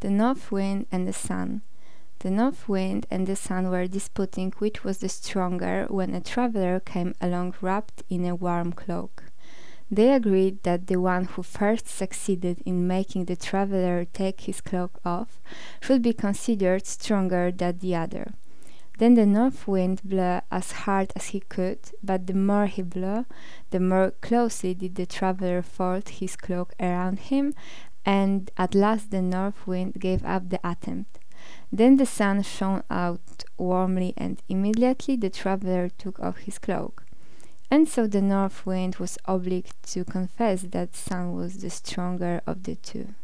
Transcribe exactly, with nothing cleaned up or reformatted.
The North Wind and the Sun. The North Wind and the Sun were disputing which was the stronger when a traveler came along wrapped in a warm cloak. They agreed that the one who first succeeded in making the traveler take his cloak off should be considered stronger than the other. Then the North Wind blew as hard as he could, but the more he blew, the more closely did the traveler fold his cloak around him, and at last the North Wind gave up the attempt. Then the sun shone out warmly, and immediately the traveler took off his cloak. And so the North Wind was obliged to confess that Sun was the stronger of the two.